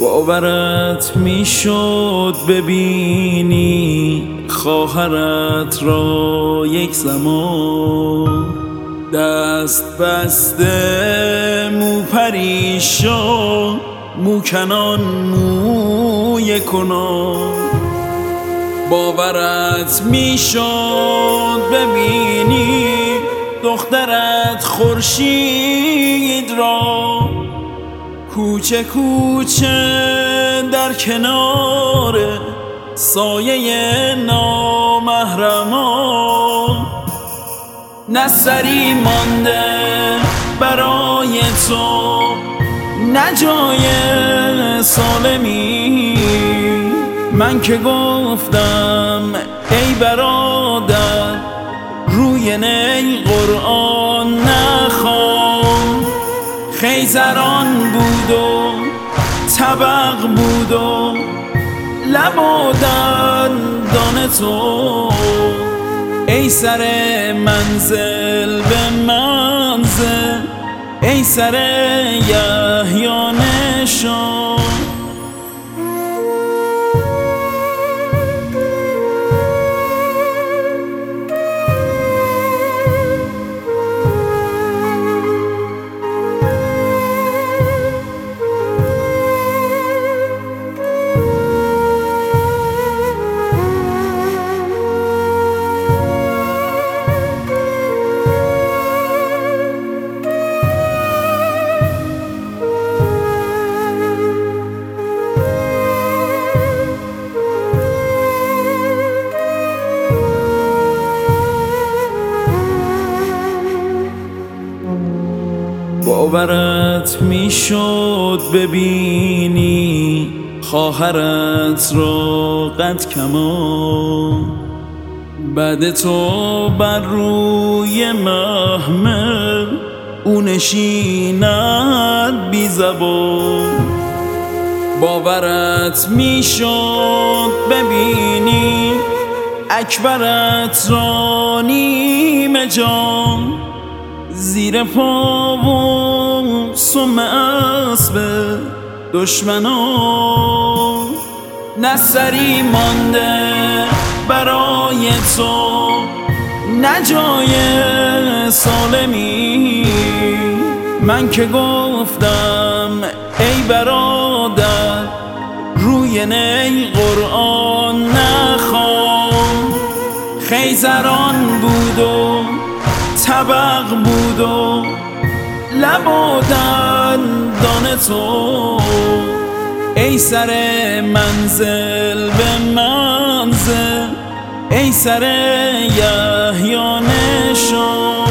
باورت میشد ببینی خواهرت را یک زمان دست بسته مو پریشان مو کنان موی کنان. باورت میشد ببینی دخترت خورشید را کوچه کوچه در کنار سایه نامحرمان. نه سری مانده برای تو نه جای سالمی. من که گفتم ای برادر روی نی قرآن نخوان. خیزران بود و طبق بود و لب و دندان تو. ای سر منزل به منزل ای سر یحیی نشان. باورت میشد ببینی خواهرت را قد کمان بعد تو بر روی محمل او نشیند بی زبان. باورت میشد ببینی اکبرت را نیمه جان زیر پا و سم اسب دشمنان. نه سری مانده برای تو نه جای سالمی. من که گفتم ای برادر روی نی قرآن نخوان. خیزران بود و طبق بود و لب و دندان تو. ای سر منزل به منزل ای سر یحیی نشان.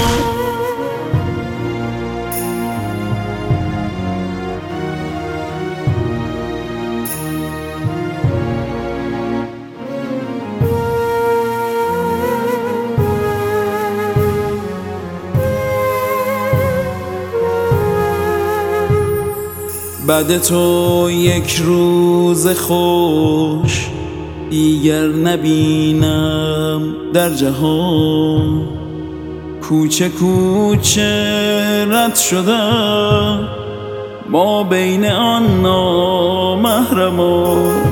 بعد تو یک روز خوش دیگر نبینم در جهان. کوچه کوچه رد شدم ما بین آن نامحرمان.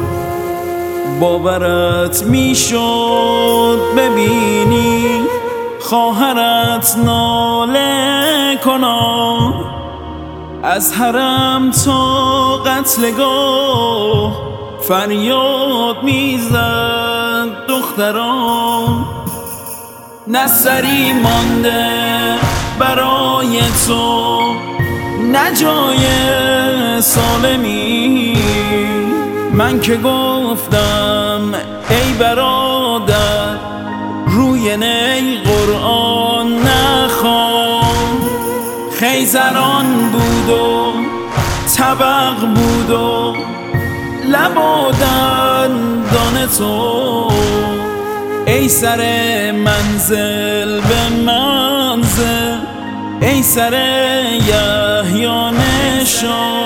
باورت میشد ببینی خواهرت ناله کنان از حرم تا قتلگاه فریاد میزد دختران. نه سری مانده برای تو نه جای سالمی. من که گفتم ای برادر روی نی قرآن نخوان. خیزران بود و طبق بود و لب و دندان تو. ای سر منزل به منزل ای سر یحیی نشان.